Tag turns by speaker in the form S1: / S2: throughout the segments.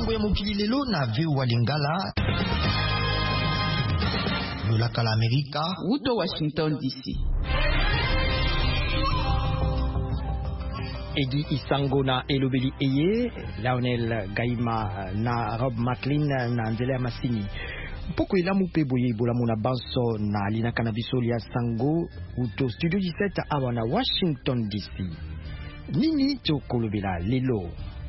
S1: makambo ya mokili lelo na VOA Lingala. Lolaka la Amerika.
S2: Uto Washington DC.
S1: Edi Isango na elobeli eye, Lionel Gaima na Rob McLean na nzela ya masini. Poko ilamu pe boye bolamu na banso na linaka na biso ya Sango uto Studio 17 awa na Washington DC. Nini chokolobela lelo.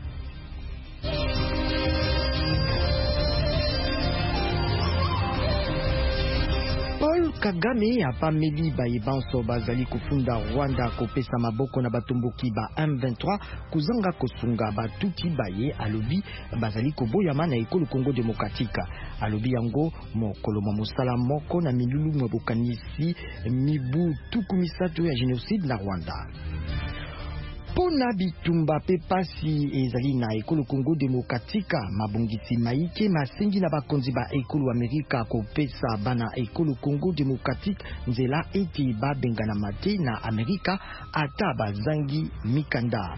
S1: Paul Kagame apameli bayebanso bazali kufunda Rwanda kopesa maboko na batumbuki ba M23 kuzanga kosunga batuki baye alobi bazali koboyama na ekolo Congo Demokratika. Alobi yango mokolo mosala moko na milulu mwabokanisi mibu tuku misato ya genocide na Rwanda. Pona bitumba pepasi ezali na ekolo Congo Demokratika mabongisi maike masengi na bakonzi ba ekolo Amerika kopesa bana ekolo Congo Demokratika nzela eti babengana mate na Amerika ata bazangi mikanda.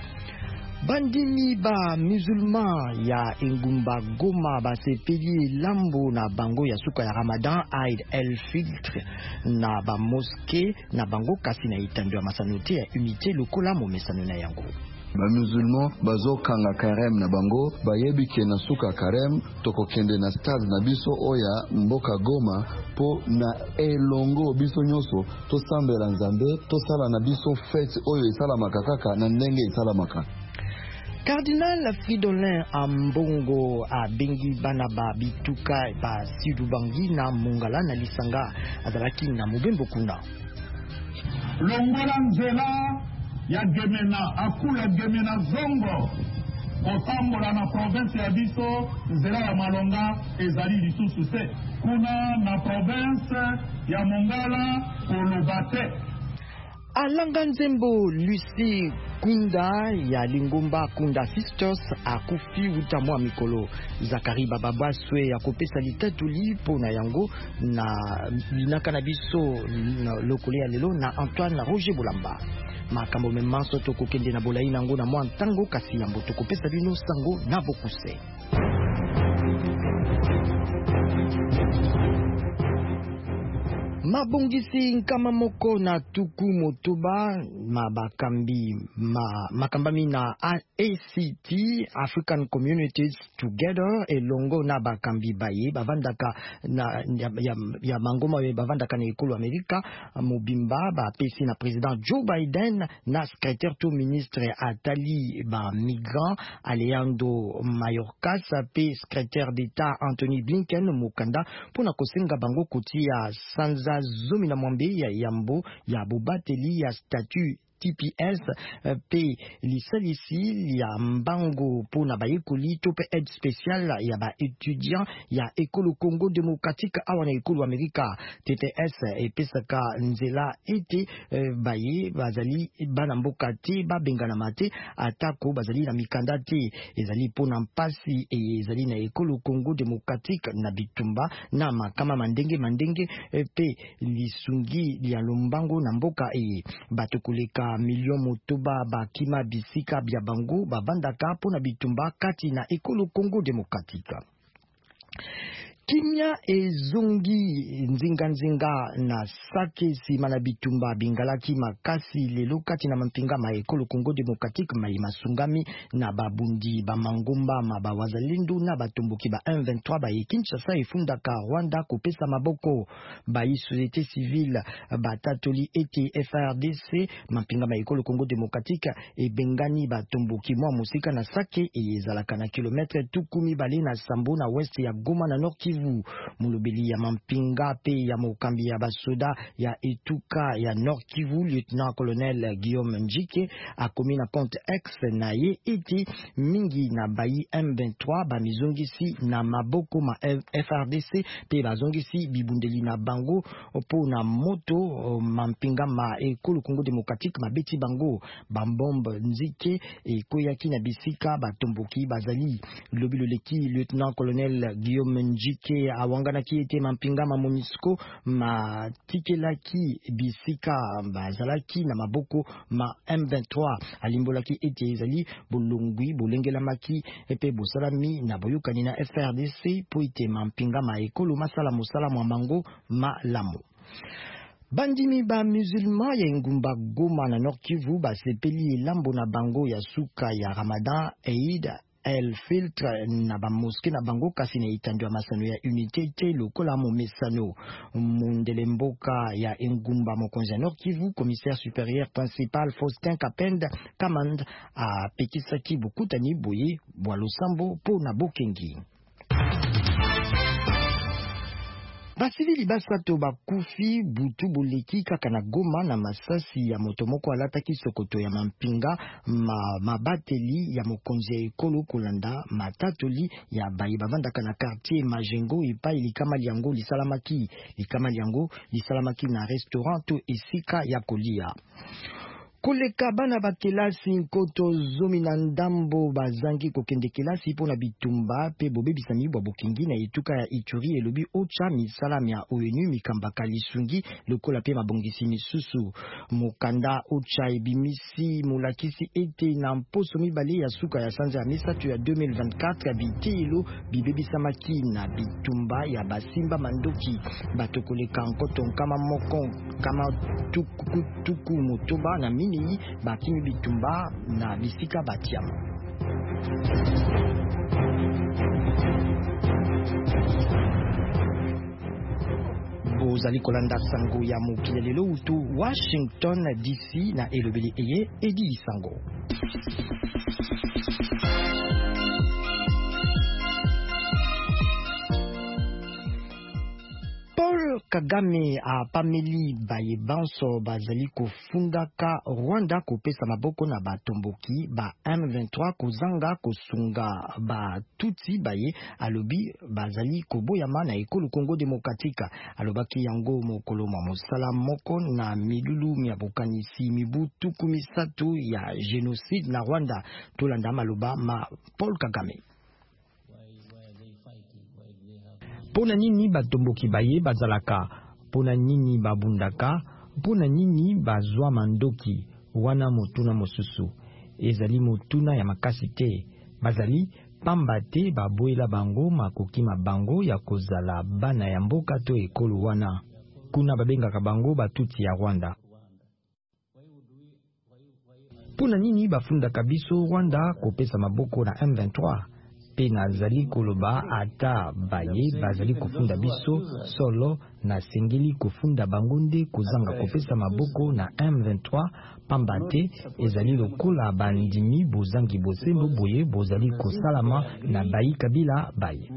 S1: Bandimi ba musulman ya engumba Goma basepeli lambo na bango ya suka ya Ramadan Eid el-Fitr na ba moské na bango kasi na itando ya masanote ya unité lokola momesano na yango.
S3: Ba musulman bazokanga karem na bango bayebike na suka karem tokokende na stade na biso oya mboka Goma po na elongo biso nyoso tosambela nzambe tosala na biso fete oyo esalamaka kaka na ndenge esalamaka.
S1: Cardinal Fridolin Ambongo abengi bana ba bituka ba Sidubangi na Mongala na Lisanga azalaki na mobembo kuna.
S4: Longola nzela ya Gemena akula Gemena zongo kotambola na province ya biso nzela ya Malonga ezali lisusu se kuna na province ya Mongala kolobate.
S1: Alanga Nzembo Lucy Kunda ya Lingomba Kunda Sisters akufi utamwa mikolo. Zakari Bababaswe ya kopesa litatuli po na yango na linaka na biso lokole ya lelo na Antoine Roger Bolamba. Makambo memanso toko kende na bolai nango na mwa ntango kasi yambo toko pesa bino sango na bokuse. Mabongisi nkama moko na tuku motoba makambami na ACT African Communities Together elongo na bakambi baye bavandaka na ya mangoma bavandaka na ekolo Amerika mobimba ba pesi na president Joe Biden na secrétaire tout ministre Atali ba migrant Alejandro Mayorkas pe secrétaire d'État Anthony Blinken mukanda pona kosenga bango kotia sanza zomi na mwambe ya yambo ya bobateli ya statut TPS pe lisalisi ya mbango pona bayekoli to pe aide spéciale ya ba étudiant ya ekolo Congo Demokratika awa na ekolo Amerika. TPS epesaka nzela ete baye bazali bana mboka te babengana mate atako bazali na mikanda te ezali pona mpasi ezali na ekolo Congo Demokratika na bitumba na makama mandenge pe lisungi ya lombango na mboka bato koleka million motoba bakima bisika bya bango babandaka pona bitumba kati na ekolo Congo Demokratika. Kimia ezongi nzinga na sake sima na bitumba bingalaki makasi lelo kati na mampinga ma ekolo Congo Demokratique ma masungami na babundi ba mangomba ma bawazalendo na batomboki ba M23 ba Kinshasa efundaka Rwanda kopesa maboko ba société civile batatoli ete FRDC mampinga ma ekolo Congo Demokratique e bengani batomboki mwa musika na sake ezalaka na kilometre tukumi bale na Sambo na west ya Goma na Nord Kivu. Mulubili ya mampinga pe ya mokambi ya basoda ya etuka ya Nord Kivu lieutenant colonel Guillaume Njike akomi na compte X na ye eti mingi na bayi M23 ba mizongisi na maboko ma FRDC pe bazongisi bibundeli na bango po na moto mampinga ma ekolo Congo Demokratique mabeti bango bambombe Njike ekoyaki na bisika batomboki bazali lobilo leki lieutenant colonel Guillaume Njike ke awanganaki ete mampinga ma MONUSCO matikelaki bisika bazalaki na maboko ma M23 alimbolaki ete ezali bolongwi bolengelamaki epe bosalami na boyokani na FRDC po ete mampinga ma ekolo masala mosala mwa mango malamu. Bandimi ba musulman ya ngumba Goma na Nord Kivu basepeli elambo na bango ya suka ya Ramadan Eid el filtre na ba moske na bango kasi na itandwa masano ya unité te lokola mo mesano mundele mboka ya ngumba mokonzi ya Nord Kivu commissaire supérieur principal Faustin Kapenda Kamand a pekisaki bokutani boye bwa losambo po na bokengi. Basivili basato bakufi butu boleki kaka na Goma na masasi ya motomoko alataki sokoto ya mampinga mabateli ya mokonzi ya ekolo kolanda matatoli ya baye bavandaka na quartier Majengo epai likamali yango lisalamaki na restaurant to esika ya kolia. Koleka bana ba kelasi nkoto zomi na ndambo bazangi kokende kelasi po na bitumba pe bobebisami bwa bokingi na etuka ya Ituri elobi ocha misalami ya ONU mikambaka lisungi lokola pe mabongisi misusu mokanda ocha ebimisi mulakisi ete na mposo mibale ya suka ya sanza ya misato ya 2024 ya bitelo bibebisamaki na bitumba ya basimba mandoki bato koleka nkoto nkama moko kama tuku motoba na mini bakimi bitumba na bisika batiama. Bozali kolanda sango ya mokili lelo utu Washington DC na elobeli eye Edi Sango. Paul Kagame a pameli baye banso bazali kofundaka Rwanda kopesa maboko na batomboki ba M23 kozanga kosunga ba tuti baye alobi bazali koboyama na ekolo Kongo Demokratika alobaki yango mokolo mwa mosala moko na milulu ya bokanisi mibu tuku misatu ya genocide na Rwanda tolanda maloba ma Paul Kagame. Pona nini batomboki baye bazalaka, pona nini babundaka, pona nini bazwa mandoki, wana motuna mosusu. Ezali motuna ya makasi te, bazali pamba te baboela bango makoki mabango ya kozala bana ya mboka to ekolo wana. Kuna babengaka bango batuti ya Rwanda. Pona nini bafundaka biso Rwanda kopesa maboko na M23? Pe nazali koloba ata baye bazali kofunda biso solo na sengeli kofunda bangonde kozanga kopesa maboko na M23 pambate ezali lokola bandimi bozangi bosembo boye bozali kosalama na bayi kabila baye.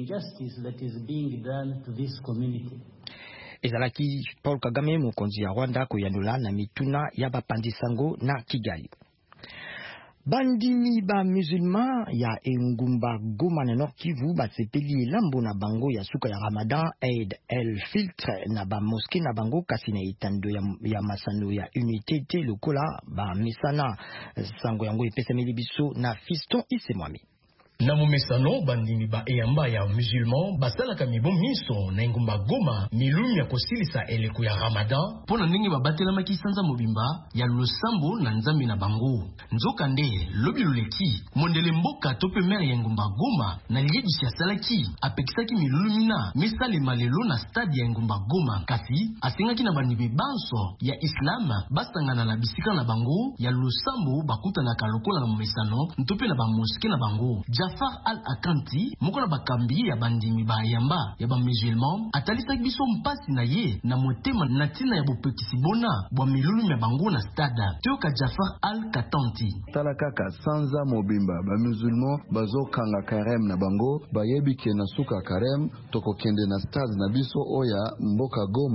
S1: Ezalaki Paul Kagame mokonzi ya Rwanda koyanula na mituna ya bapandisango na Kigali. Bandimi ba musulman ya ngumba Goma na Nord Kivu basepeli elambo na bango ya suka ya Ramadan Eid el filtre na ba moske na bango kasi na itando ya masano ya unité te lokola ba misana sango yango epesameli biso na Fiston Isemwami.
S5: Na mumesano bandimi ba eyamba ya musulman basalaka mibom miso na ngumba Goma milumi ya kosilisa eleko ya Ramadan pona ndenge babatelamaki sanza mobimba ya losambo na nzambe na bango. Nzoka nde lobi loleki mondele mboka tope mere ya ngumba Goma na liedisi ya salaki apekisaki milumi na misale malelo na stade ya ngumba Goma kasi asengaki na bandimi banso ya Islam basangana na bisika na bango ya losambo bakutanaka lokola na mumesano ntope na ba moske na bango. Jafar Al-Akanti, mokona bakambi ya bandimi ba yamba ya ba musulman, atalisa biso mpasi na ye na motema na tina ya bopekisi bona bwa milulu ya bango na stada. Tioka Jafar Al-Katanti.
S3: Talakaka sanza mobimba ba musulman bazokanga karem na bango, bayebike na suka karem, toko kende na stade na biso oya mboka Goma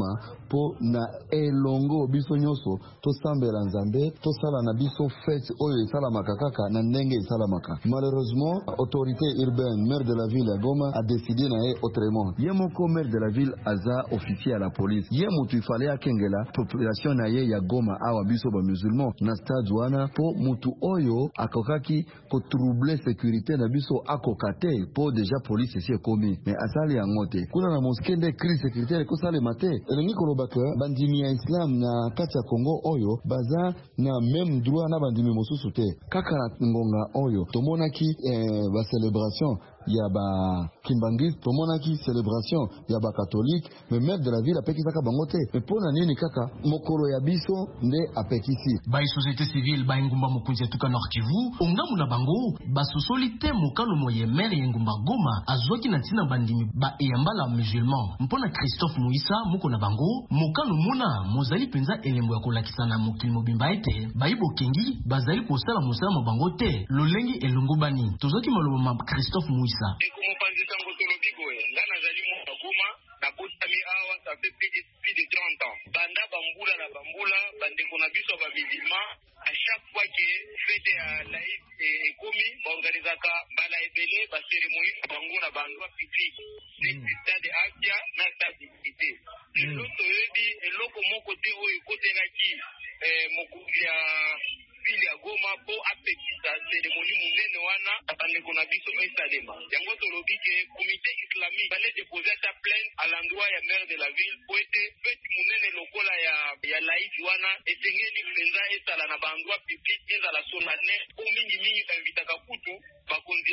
S3: po na elongo biso nyoso to sambela nzambe to sala na biso fête oyo esalamaka kaka na ndenge esalamaka. Malheureusement, autorité urbaine, maire de la ville ya Goma a décidé na ye autrement. Ye moko maire de la ville aza officier à la police. Ye mutu ifale akengela population na ye ya Goma awa biso ba musulman na stade wana po mutu oyo akokaki ko troubler sécurité na biso akokate po déjà police esi ekomi. Mais asali yango te. Kuna na mosquée de crise sécuritaire ko sale mate. Elengi kolobaka bandimi ya Islam na kati ya Congo oyo baza na même droit na bandimi mosusu te. Kaka na ngonga oyo tomonaki ba célébration ya ba Kimbangi, tomonaki célébration ya ba catholique, mais maire de la ville apeki saka bango te. Mais pona nini kaka mokolo ya biso nde apekisi.
S5: Ba société civile ba ngumba mokunzi tuka Nord Kivu, ongamu na bango ba sosolite mokano moye maire ngumba Goma azwaki na tina bandimi ba eyambala musulman. Mpona Christophe Mouissa moko na bango, mokano mona mozali penza elembo ya kolakisa na mokili mobimba ete bayibo kengi bazali kosala mosala mo bango te. Lolengi elongo bani. Tozoki maloba ma Christophe Mouissa.
S6: Ekomopanzisa ngotolobi boye nga nazali mwana Goma nakotami awa ça fait plus de 30 ans banda bambula na bambula bandeko na biso ba musulman à chaque fois que fête ya laïc ekomi baorganisaka mbala ebele ba cérémonie bango na bandwa public ni stade Akia na stade Cité lelo toyebi eloko moko te oyo ekotelaki mokundi ya ville ya Goma po apekisa cérémonie munene wana bandeko na biso esalema yango tolobi ke comité islamique bale déposer ta plainte à l'endroit ya maire de la ville po ete fête munene lokola ya laïc wana esengeli mpenza esala na bandwa public ezala solane po mingi invitaka kutu bakonzi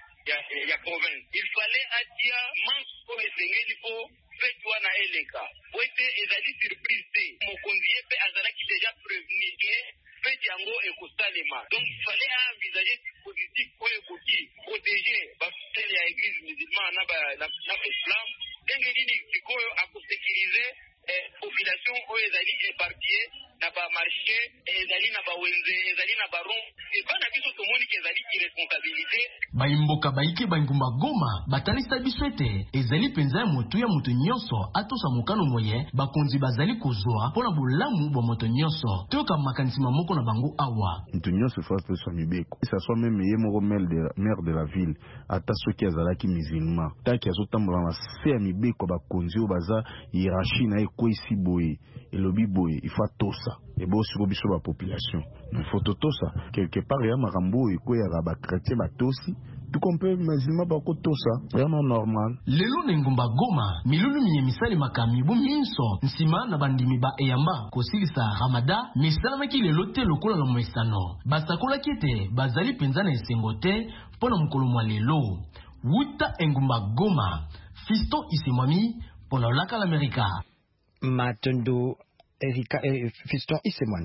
S6: ya province il fallait atia manche po esengeli po fête wana eleka po ete ezali surprise te mokonzi ye mpe azalaki déjà prévenu ke fête yango ekosalema donc il fallait envisager dispositif oyo ekoki protéger bafidèle ya église musulmane na islam ndenge nini sikoyo akosécurize population oyo ezali éparpillé na bamarché ezali na bawenze ezali na baron ebana biso tomoni ke ezali irresponsabilité
S5: baimboka baike bangumba Goma batalisa biso ete ezali penza ya motu nyonso atosa mokano moye bakonzi bazali kozwa mpona bolamu bwa moto nyonso toyoka makanisi moko na bango awa
S7: motu nyonso fa peswa mibeko ça soit même ye moko maire de la ville ata soki azalaki musulman taki azotambola na se ya mibeko bakonzi oyo baza hiérarchie na ekwesi boye elobi boye ifa tosa ebosi ko biso ba population il faut tosa quelque part ya makambo ekoyaka ba chrétien batosi tout qu'on peut musulman bako tosa vraiment normal
S5: lelo na ngumba Goma milulu misali makami bu minso nsima na bandimi ba eyamba kosilisa Ramada misalamaki lelo te lokola la moisano basakola kite bazali penza na esengo te mpona mokolo mwa lelo wuta ngumba Goma Fisto Isemwami mpona laka l'América
S1: Matondo Erika Fiston Isemwani.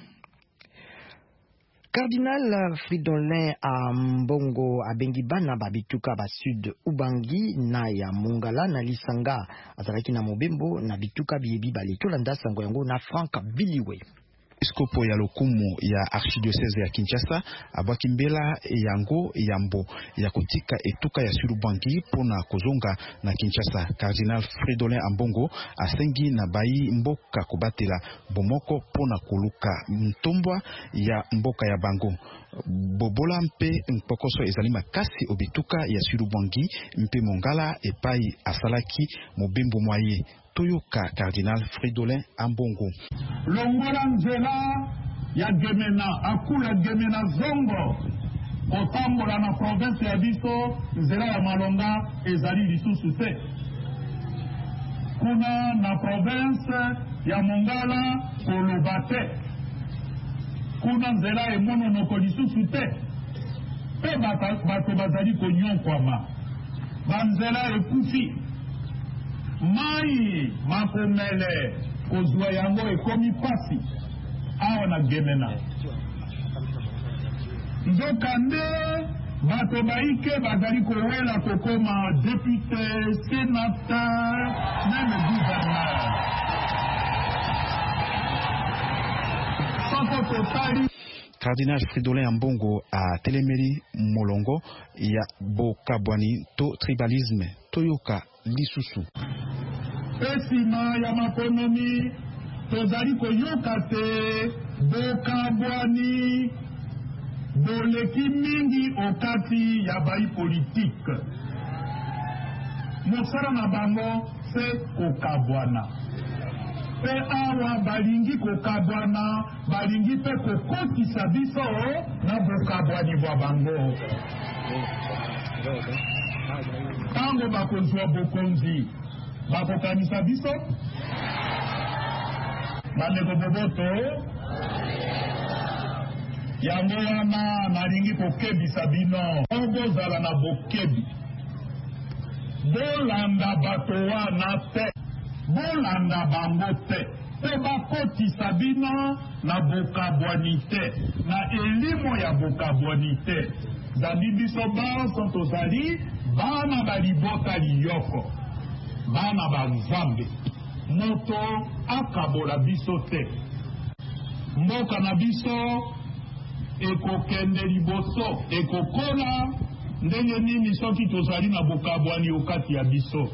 S1: Cardinal Fridolin Ambongo abengi bana babituka ba sud Ubangi na ya Mongala na Lisanga azalaki na mobembo na bituka biebi baletolanda sango yango na Frank Biliwe.
S8: Eskopo ya lokumu ya archidiocese ya Kinshasa abwaki mbela yango yambo ya kotika etuka ya Surubangi pona kozonga na Kinshasa. Cardinal Fridolin Ambongo asengi na bayi mboka kobatela bomoko pona koluka mtombwa ya mboka ya bango. Bobola mpe mpokoso ezali makasi obituka ya Surubangi mpe Mongala epai asalaki mobembo mwaye. Toyoka Cardinal Fridolin Ambongo.
S4: Longola nzela ya Gemena akula Gemena zongo otambola na province ya biso nzela ya Malonga ezali lisusu te. Kuna na province ya Mongala koloba te. Kuna nzela emononoko lisusu te. Pe bato bazali konyokwama. Banzela ekufi. Mai makomele kozwa yango ekomi pasi awa na Gemena nzokande bato baike bazali kowela kokoma député sénateur même gouverneur soko totali.
S8: Cardinal Fridolin Ambongo a telemeri molongo ya bokabwani to tribalisme toyoka lisusu.
S4: Pesima ya makonomi tozali koyoka te bokabwani boleki mingi okati ya bai politique. Mosala na bango se kokabwana. Pe awa balingi kokabwana, balingi pe kokotisa biso na bokabwani bwa bango. Tango bakozwa bokonzi, bakokanisa biso? Bandeko boboto? Yango wana nalingi kokebisa bino. Bozala na bokebi. Bolanda bato wana te. Bolanda bango te. Pe bakotisa bino na bokabwani te. Na elimo ya bokabwani te. Zandi biso banso tozali bana balibota liyoko. Bana banzambe. Moto akabola biso te. Mboka na biso ekokende liboso, ekokola ndenge nini soki tozali na bokabwani okati ya biso.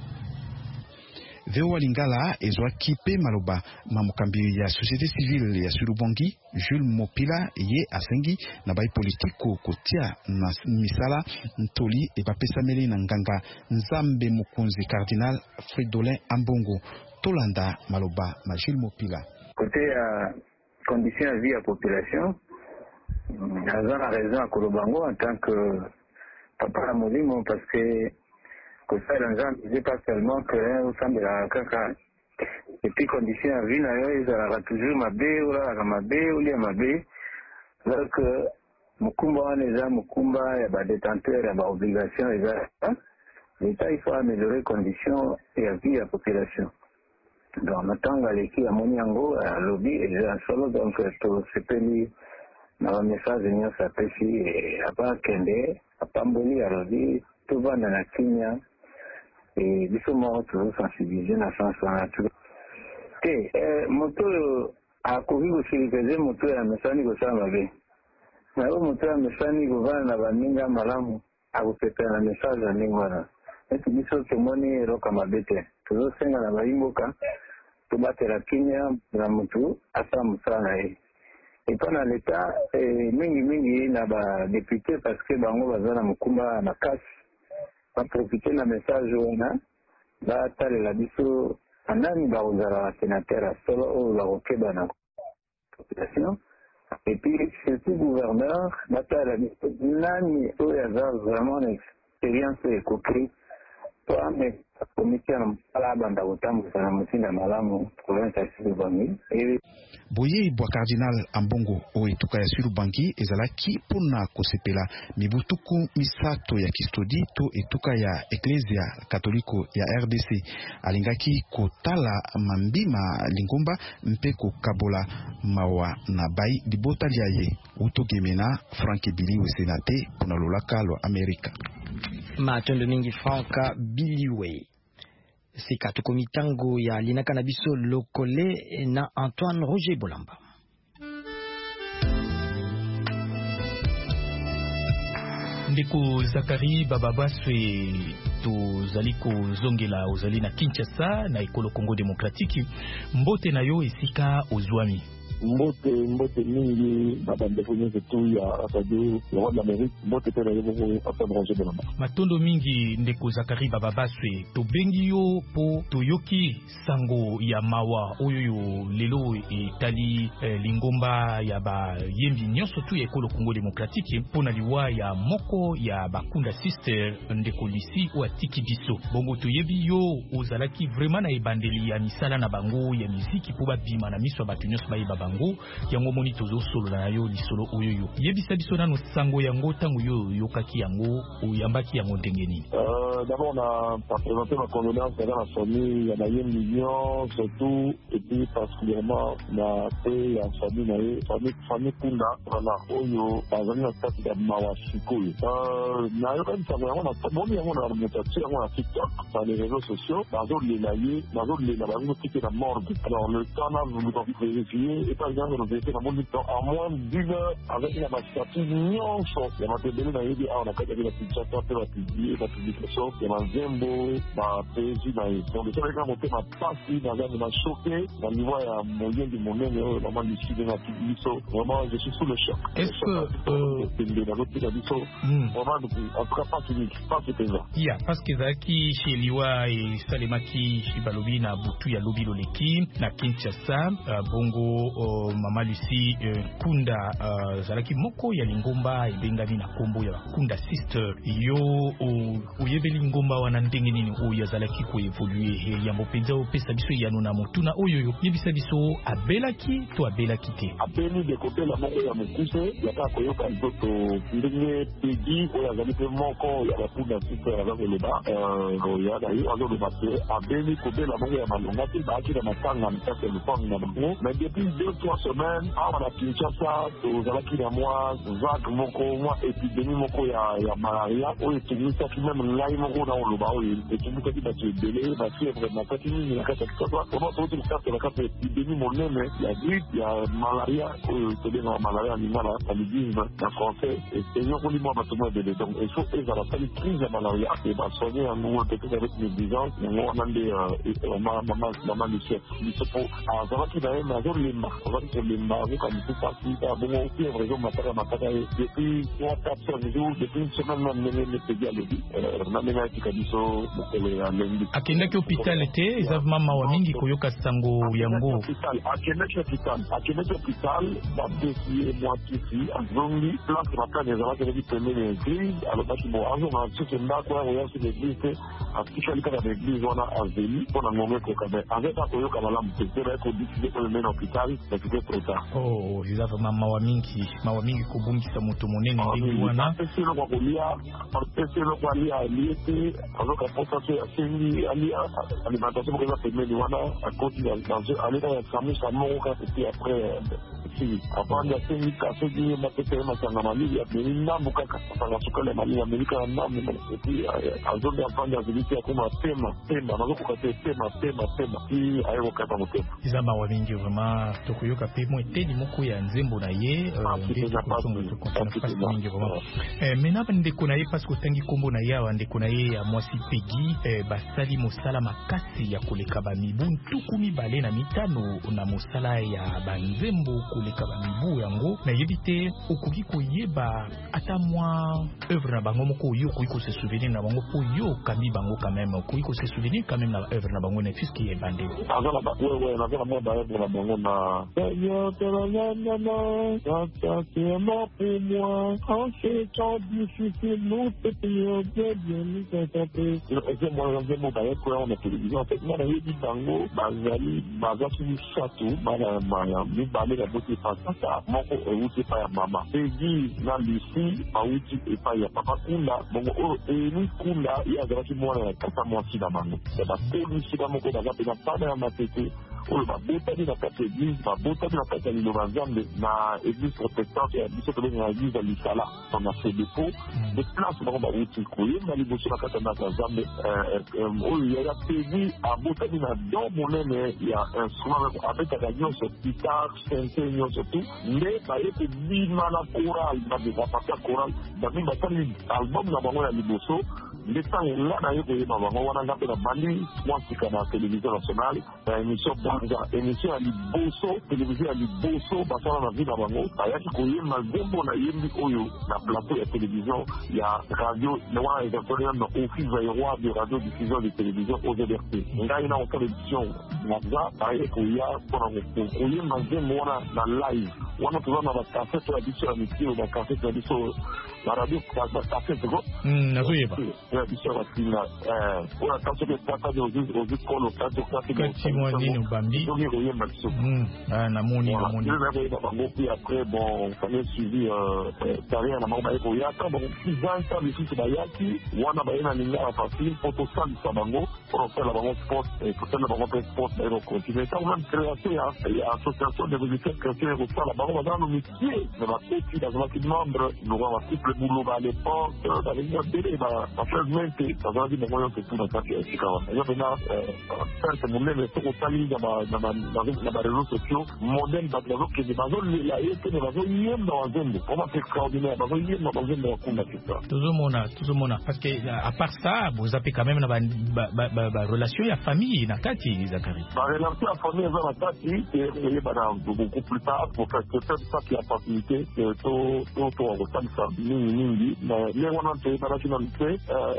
S8: Veo Lingala ezwaki pe maloba mamukambi ya société civile ya Surubongi Jules Mopila ye asengi na bai politiko kotia na misala ntoli e bapesameli na nganga nzambe mukunzi cardinal Fridolin Ambongo tolanda maloba ma Jules Mopila.
S9: Côté condition de vie à population, j'ai la raison à Kolobango en tant que papa à Molimo parce que ça n'est pas seulement que au sein de la caca. Et puis condition à vie, ils aura toujours ma bé ou la ma bé ou les ma bé. Donc Mukumba les gens Mukumba il y a des détenteurs, il y a des obligations, l'État il faut améliorer les conditions et la vie à la population. Donc maintenant l'équipe à Moniango à lobby et en solo donc tout ce pays dans le message de nous s'apprécie et à part Kende à Pamboli à lobby tout va dans la Kenya et bisous toujours sensibiliser la chance à tout. Ok, moto a couru aussi les moto à messani ko ça mabe. Mais au moto à messani ko va na baninga malamu a ko faire un message à ningwana. Et puis bisous que moni roka mabete. Toujours senga na baimboka to batela Kenya na moto asa musana e. Et pendant l'état mingi na ba député parce que bango bazana mukumba na casse va profiter la message ona ba talela biso anani ba uzala sénateur solo ou la okeba na population et puis surtout gouverneur ba talela nani o ya vraiment expérience et coquille toi mais comité na pala banda utambu sana musinda malamu province ya Surubongi et
S8: Boye bwa cardinal Ambongo o etuka ya Surubongi ezalaki pona kosepela mibutuku misato ya kistodi to etuka ya Ecclesia Katoliko ya RDC alingaki kotala mambima lingomba mpe kokabola mawa na bai libota liaye utogemena Frank Biliwe senate pona lolaka lo Amerika
S1: matondo mingi Franka Biliwe sika tukomitango ya linaka na biso lokole na Antoine Roger Bolamba.
S10: Ndeko Zakari Bababaswe tozali kozongela ozali na Kinshasa na ekolo Congo Démocratique mbote na yo esika ozwami.
S11: Mbote mingi babandeko nyonso tu ya radio ya roi de l'Amérique mbote te na yo moko Antoine Roger Bolamba.
S10: Matondo mingi ndeko Zakari Bababaswe tobengi yo po toyoki sango ya mawa oyo lelo etali lingomba ya ba yembi nyonso tu ya ekolo Congo Démocratique pona liwa ya moko ya bakunda sister ndeko Lisi o atiki biso bongo toyebi yo ozalaki vraiment na ebandeli ya misala na bango ya muziki po babima na miso bato nyonso bayeba bango yango moni tozo solo na yo lisolo oyo yebisa biso nano sango yango tango yo yokaki yango oyambaki yango ndenge nini.
S11: D'abord on a présenté ma condoléance dans la famille ya Naye Million surtout et puis particulièrement na pe ya famille Kunda na oyo bazali na kati ya mawashikoyo na yo comme ça vraiment na boni yango na mutation yango na TikTok dans les réseaux sociaux bazo le bango tike na morgue alors le temps n'a voulu pas vérifier par exemple nous vérifie dans mon temps en moins d'une heure avec la statut nyonso ya matembele na yebi a na kati ya Kinshasa pe la publication ya Mazembo ba PSG na hiyo donc c'est vrai que mon thème passé dans un choqué dans niveau ya moyen du monene vraiment ici de la publication vraiment je suis sous le choc.
S10: Est-ce que
S11: dans l'autre publication vraiment en tout cas pas fini pas ce là
S10: ya parce que zaki chez Liwa et Salemaki Shibalobi na butu ya lobi loleki na Kinshasa bongo mama Lucie Kunda zalaki moko ya lingomba ebengami na kombo ya Kunda sister yo oyebeli ngomba wana ndenge nini oyo zalaki ko evoluer ya mopenza opesa biso ya nona motuna oyo yebisa biso abelaki to abelaki te
S11: apeni de côté la moko ya mokuse ya ka koyoka nzoto ndenge pegi oyo azali pe moko ya la Kunda sister ya ko leba ya da yo azo de batte abeni côté la moko ya malonga te ba ki na matanga mtaka le pont na bango mais depuis 2-3 semaines à la Kinshasa tozalaki na moi vague moko moi épidémie moko ya malaria oyo etumisaki même ngai moko na oloba oyo etumisaki bato ebele bafievre makati mingi na kati ya Kinshasa ono touti kokata na kati ya épidémie monene ya grippe ya malaria oyo tobengaka malaria ya lingala ya paludisme na français enyokoli mwa bato mo ebele donc il faut ezala sali crise ya malaria e basoigne yango peut-être avec négligence yango wana nde mama Lucie biso po azalaki na ye mais azolemba azalaki kolemba azokamisi pasi bongo fievre ezomataka ye depuis 3-4 jours depuis une semaine na ndenge nepegi alobi na ndenge ayetika biso mokolo ya lendi
S10: akendaki hôpital te eza mama wa mingi koyoka sango yango
S11: akendaki hôpital badesie mwatisi azongi place makani ezalaki eleki pembeni ya église alobaki bo azonga soki ndako yango yasi l'église te atikali kaka na église wana azeli mpo na ngongo ekoka me azeta koyoka malamu te te bayeko décide ko mena hôpital bakite trop tard
S10: eza vraiment mawa mingi kobungisa moto monene ndenge wana
S11: apesi eloko alia alie te azoka mposa so asengi alia alimentation moko eza pembeni wana akoti aleka ya samusa moko kaka te après avandi asengi kasoki matete masanga malili ameli ndambo kaka asanga sukali ya malili ameli kaka ndambo epi azonde avandi azelisi akoma pema nazokoka te pema ti ayekokata motema
S10: eza mawa mingi vraiment tokoyoka pe mo eteni moko ya nzembo na ye mingi vraiment mena bandeko na ye parce que otangi kombo na ye awa ndeko na ye ya mwasi Pegi basali mosala makasi ya koleka bamibu 25 na mosala ya banzembo koleka bamibu yango nayebi te okoki koyeba ata mwa œuvre na bango moko oyo okoki ko se souvenir na bango po yo kambi bango quand même okoki ko se souvenir quand même na œuvre na bango na fiski ye bande
S11: nazala mwa ba œuvre na bango na Seigneur pour moi en ces temps difficiles nous te prions bien nous t'interpréter je moi nzembo ba yeko on a télévision en fait moi nayebi bango bazali bazaki misatu bana maya mibale ya bote pasaka moko euti pa ya mama Pegi na Lucie auti epa ya papa Kunda bongo Eni Kunda ya azalaki mwana ya kata mwasi na bango ya bapolisi bamoko baza pena pana ya matete oyo babotani na kati ya église babotani na kati ya liloba nzambe na église protestante ya biso tobenga na église ya Lisala na sedepo de place bango bauti koyemba liboso na kati ya ndako ya nzambe oyo ya Pegi abotani na don monene ya instrument abetaka nyonso guitare sente nyonso tu nde baye kobima na choral bapata choral bami basali album na bango ya liboso nde ntango nga naye koyeba bango wana nga mpe na bandi mwasika na télévision nationale na émission Banza émission ya liboso télévision ya liboso basala na vi na bango bayaki koyemba nzembo na yembi oyo na plateau ya télévision ya radio wana ezakoli na office aéroi de radio diffusion de télévision OZRT ngai na osala édition naza baye koya mpona koyemba nzembo wana na live wana toza na bakasete ya biso ya mikio bakasete ya biso na radio bakasete ko
S10: nazoyeba
S11: ya biso ya batinga oyo ata soki ekwatani ozikolo
S10: kati mwa nini obambi
S11: soki koyemba biso
S10: namoni
S11: koyeba bango mpe après bon fallait suivi carrière na bango baye koya ata bango 6 ans ta lisusu bayaki wana baye na lingala facile mpo tosalisa bango mpona kosala bango sport tosala bango mpe sport baye kocontinue ntango même création ya association de musiciens chrétiens ekosala bango bango bazala no métier mais bapeti bazalaki membre lokola basiple buloba à l'époque balingi babele bafragement te bazalaki bango nyonso tu na kati ya esika wana eza mpena perte monene soki otali na bareseau sociaux modele bato bazokende bazolela ye te me bazoyemba wazembe vraiment c'est extraordinaire bazoyemba wazembe wakunda kisa
S10: tozomona parce que à part ça bozape quand même na relation ya famille na kati Zakari
S11: relation ya famille eza na kati eyebana beaucoup plus tard pour faire peut-être ça qui a facilité tokosalisa mingi mais le wana toyebanaki na mpe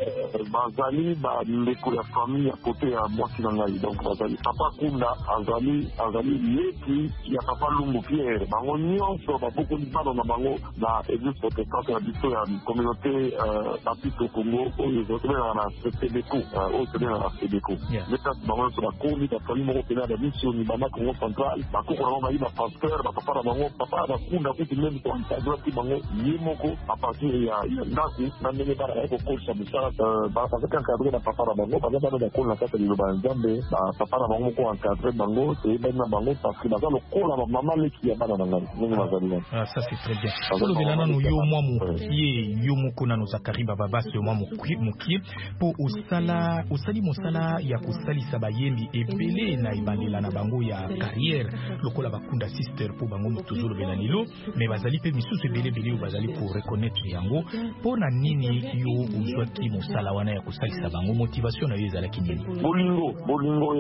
S11: bazali bandeko ya famille ya kote ya mwasi na ngai donc bazali papa kunda azali leki ya papa lungu pierre bango nyonso babokoli bano na bango na église protestante ya biso ya communauté bapito congo oyo ezotobelaka na sebeko oyo tobelaka na sebeko metasi bango nyonso bakomi bafami moko pena ya mission banda congo central bakoko na bango bayi bapasteur bapapa na bango papa bakunda kuti meme toankadraki bango ye moko apartir ya ndaku na ndenge bana baye kokolisa mosala bazaki encadre na papa na bango baza bana bakoli na kati ya liloba ya nzambe papa na bango moko encadre bango toyebani na bango parce que baza lokola bamama leki ya bana na ngai ndenge bazali nani.
S10: Ça c'est très bien. Olobela nanu yo mwa mokie yo moko nano Zakari Bababasi yo mwa mokie po osali mosala ya kosalisa bayembi ebele na ebandela na bango ya carrière lokola bakunda sister po bango moto zolobela lelo mais bazali pe misusu ebele bazali ko reconnaître yango pona nini yo ozwaki mosala wana ya kosalisa bango motivation na yo ezalaki nini?
S11: bolingo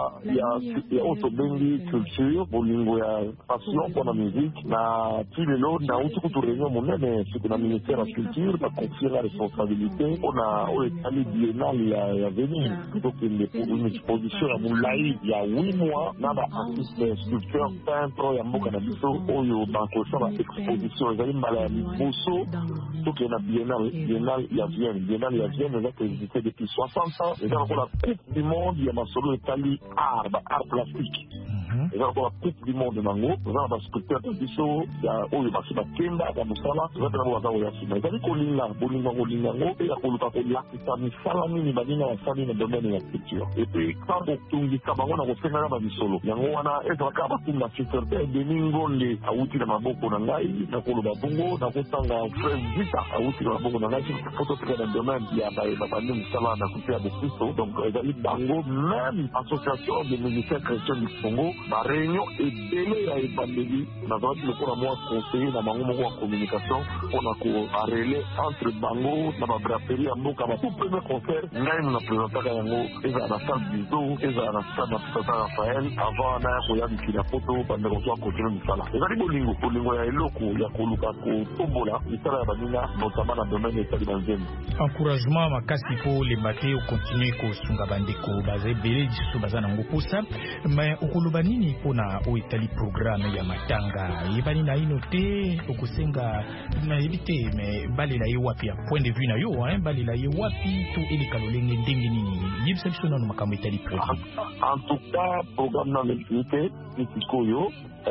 S11: ya otobengi culture bolingo ya passion pour la musique na tilelo na uti kutu réunion monene siku na ministère ya culture baconfier la responsabilité ona oyo etali biennale ya venir tokende pour une exposition ya molai ya 8 mois na baartiste sculpteur peintre ya mboka na biso oyo bakosa ba exposition ezali mbala ya liboso tokende na biennale ya Vienne eza présidé depuis 60 ans eza lokola coupe du monde ya masolo etali art plastique eza lokola coupe du monde nango eza na basculpteur na biso ya oyo basi bakenda ya mosala eza mpe nango baza oya nsima ezali kolinga bolinga yango mpe ya koluka kolakisa misala nini baninga basali na domaine ya culture epe ntango otungisa bango na kosengana bamisolo yango wana ezalaka batunga sister te deni ngonde awuti na maboko na ngai na koloba bongo na kotanga frère vita awuti na maboko na ngai fototeka na domaine ya babandi mosala na kote ya bokristo donc ezali bango même association de musiciens chrétiens du Congo baréunion ebele ya ebandeli nazalaki lokola mwa conseiller na bango moko ya communication mpona koarele entre bango na babraperie ya mboka ba tout premier concert ngai na présentaka yango ezala na salle bizo ezala na salle na Tata Raphaël avant naya koyabikila poto bandeko so akontinue misala ezali bolingo ya eloko ya koluka kotombola misala ya baninga notama na domaine etali banzembo
S10: encouragement makasi po lemba te okontinue kosunga bandeko baza ebele lisusu baza nango posa mais okoloba nini mpona oyo etali programme ya matanga yebani na ino te okosenga nayebi te mais balela ye wapi ya point de vue na yo balela ye wapi to eleka lolenge ndenge nini yebisa biso nano makambo etali prévu
S11: en tout cas programme na mefinite isikoyo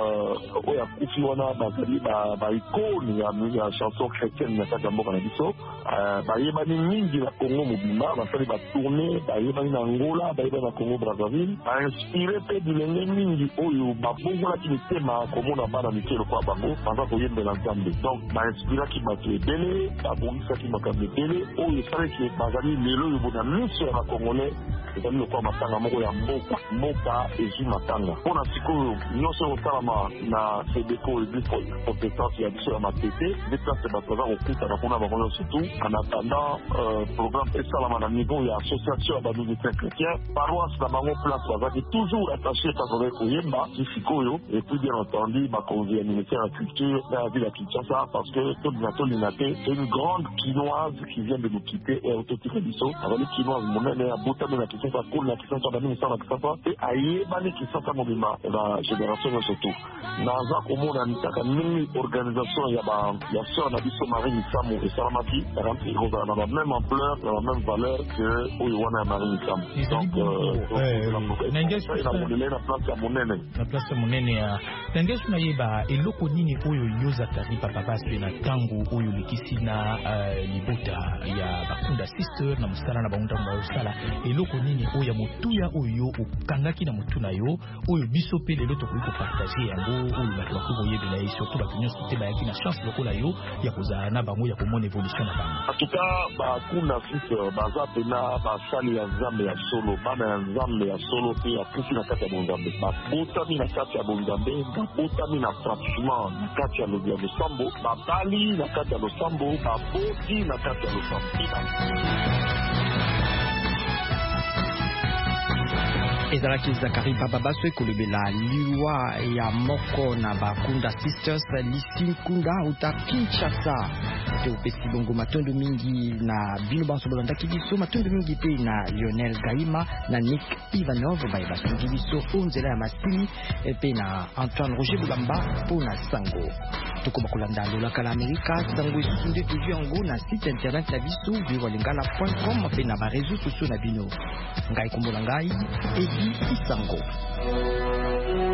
S11: oyo akufi wana bazali baikone ya chanson chrétienne na kati ya mboka na biso bayebani mingi na Congo mobimba basali batourne bayebani na Angola bayebani na Congo Brazzaville bainspire mpe bilenge mingi oyo babongolaki mitema komona bana mike lokola bango baza koyembela nzambe donc bainspiraki bato ebele babongisaki makambo ebele oyo esalaki bazali lelo oyo bona miso ya bakongolais ezali lokola matanga moko ya mboka ezwi matanga mpona sikoyo nyonso ekosalama na sebeko église protestante ya biso ya matete nde place bato baza kokutana mpona bango nyonso tu en attendant programme esalama na niveau ya association ya bamusiciens chrétiens paroisse na bango place bazaki toujours attaché bazalaki koyemba sikoyo et puis bien entendu bakonzi ya ministère ya culture na la ville ya Kinshasa parce que tolina te une grande quinoise qui vient de nous quitter et autotike biso azali quinoise monene ya botami na Kinshasa koli na Kinshasa bani mosala na Kinshasa te ayebani Kinshasa mobima na génération nyonso tu naza komona kaka ndenge organisation ya sœur na biso Marie Misamu esalamaki eranti ekozala na bameme ampleur na bameme valeur que oyo wana ya Marie Misamu donc namonele na place ya monene
S10: ya nangesu nayeba eloko nini oyo Zakari Bababasi na tango oyo likisi na libota ya bakunda bakunda sister na musala na bangunta mwa eloko nini oya mutuya oyo ukangaki na mutuna yo oyo biso pe lelo to ko partager yango oyo bato bakoko yebela et surtout bato nyonso te bayaki na chance lokola yo ya kozala na bango ya komona évolution na bango.
S11: En tout cas bakunda sister baza pena basali ya nzambe ya solo bana ya nzambe ya solo pe ya kufi na kati ya bonzambe babotami na kati ya bonzambe babotami na pratiquement na kati ya losambo babali na kati ya losambo baboti na kati ya losambo.
S1: ezalaki Zakari Bababaso ekolobela liwa ya moko na bakunda sisters Lisi Nkunda uta Kinshasa te opesi bongo matondo mingi na bino banso bolandaki biso matondo mingi pe na Lionel Gaima na Nick Ivanov baye basungi biso onzela ya masini pe na Antoine Roger Bulamba po na sango tokoma kolanda lolaka la Amerika sango esusu nde tozwi yango na site internet na biso biwalingala.com pe na bareseau sociaux na bino ngai kombola ngai Edi Isango.